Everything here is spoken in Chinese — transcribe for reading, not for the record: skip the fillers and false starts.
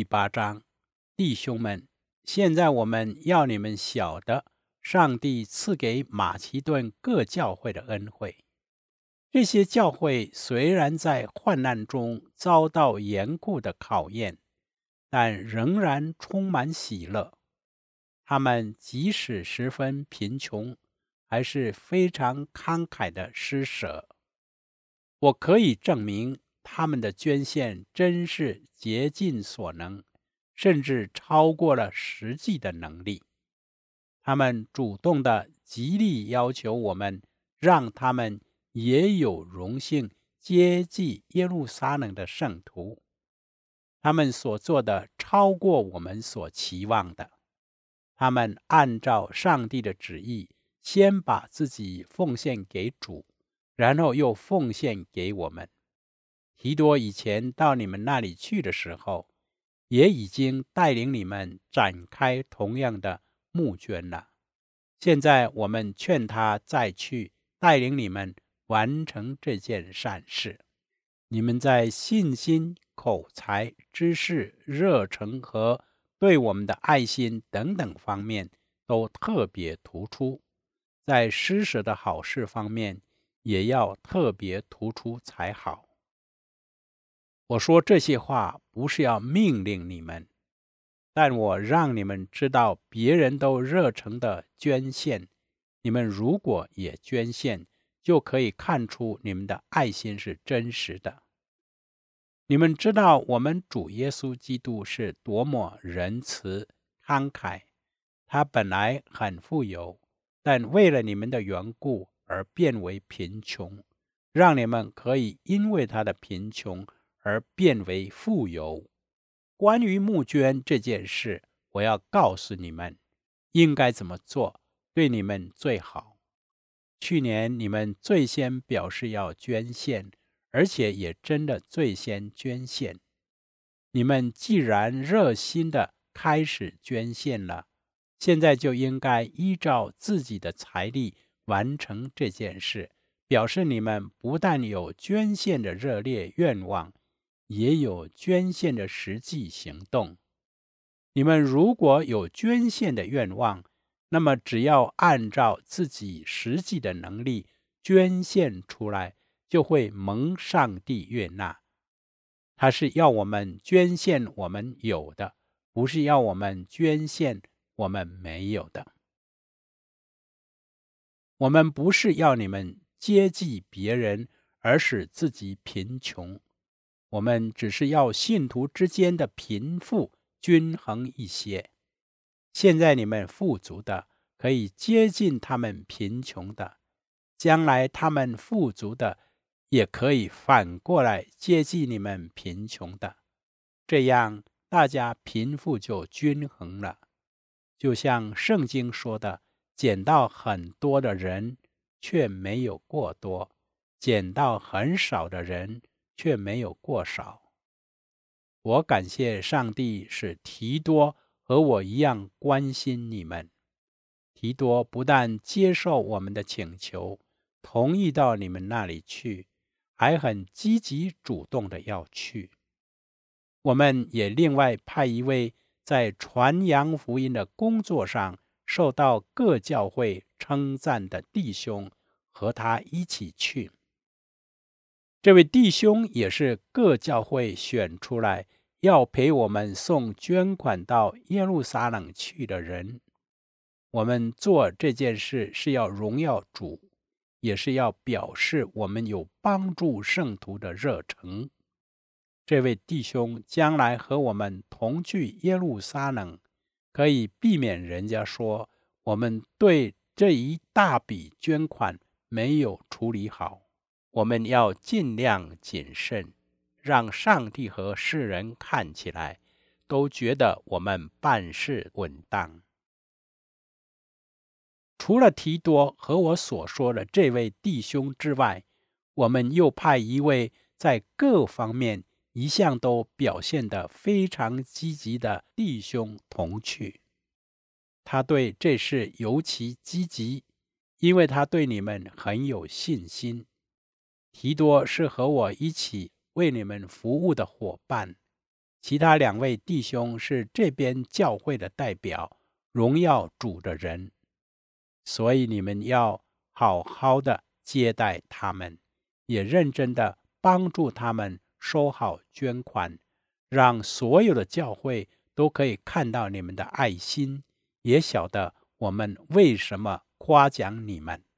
8章，弟兄们，现在我们要你们晓得，上帝赐给马其顿各教会的恩惠。这些教会虽然在患难中遭到严酷的考验，但仍然充满喜乐。他们即使十分贫穷，还是非常慷慨的施舍。我可以证明他们的捐献真是竭尽所能，甚至超过了实际的能力。他们主动地极力要求我们，让他们也有荣幸接济耶路撒冷的圣徒。他们所做的超过我们所期望的。他们按照上帝的旨意，先把自己奉献给主，然后又奉献给我们。提多以前到你们那里去的时候，也已经带领你们展开同样的募捐了。现在我们劝他再去带领你们完成这件善事。你们在信心、口才、知识、热诚和对我们的爱心等等方面都特别突出，在施舍的好事方面也要特别突出才好。我说这些话不是要命令你们，但我让你们知道别人都热诚的捐献，你们如果也捐献，就可以看出你们的爱心是真实的。你们知道我们主耶稣基督是多么仁慈慷慨，他本来很富有，但为了你们的缘故而变为贫穷，让你们可以因为他的贫穷而变为富有。关于募捐这件事，我要告诉你们应该怎么做，对你们最好。去年你们最先表示要捐献，而且也真的最先捐献。你们既然热心的开始捐献了，现在就应该依照自己的财力完成这件事，表示你们不但有捐献的热烈愿望，也有捐献的实际行动。你们如果有捐献的愿望，那么只要按照自己实际的能力捐献出来，就会蒙上帝悦纳。他是要我们捐献我们有的，不是要我们捐献我们没有的。我们不是要你们接济别人，而使自己贫穷。我们只是要信徒之间的贫富均衡一些。现在你们富足的，可以接近他们贫穷的；将来他们富足的，也可以反过来接近你们贫穷的。这样，大家贫富就均衡了。就像圣经说的，捡到很多的人，却没有过多；捡到很少的人，却没有过少。我感谢上帝使提多和我一样关心你们。提多不但接受我们的请求，同意到你们那里去，还很积极主动的要去。我们也另外派一位在传扬福音的工作上受到各教会称赞的弟兄和他一起去。这位弟兄也是各教会选出来要陪我们送捐款到耶路撒冷去的人。我们做这件事是要荣耀主，也是要表示我们有帮助圣徒的热诚。这位弟兄将来和我们同去耶路撒冷，可以避免人家说我们对这一大笔捐款没有处理好。我们要尽量谨慎，让上帝和世人看起来都觉得我们办事稳当。除了提多和我所说的这位弟兄之外，我们又派一位在各方面一向都表现得非常积极的弟兄同去。他对这事尤其积极，因为他对你们很有信心。提多是和我一起为你们服务的伙伴， 其他2位弟兄是这边教会的代表，荣耀主的人，所以你们要好好的接待他们，也认真的帮助他们收好捐款，让所有的教会都可以看到你们的爱心，也晓得我们为什么夸奖你们。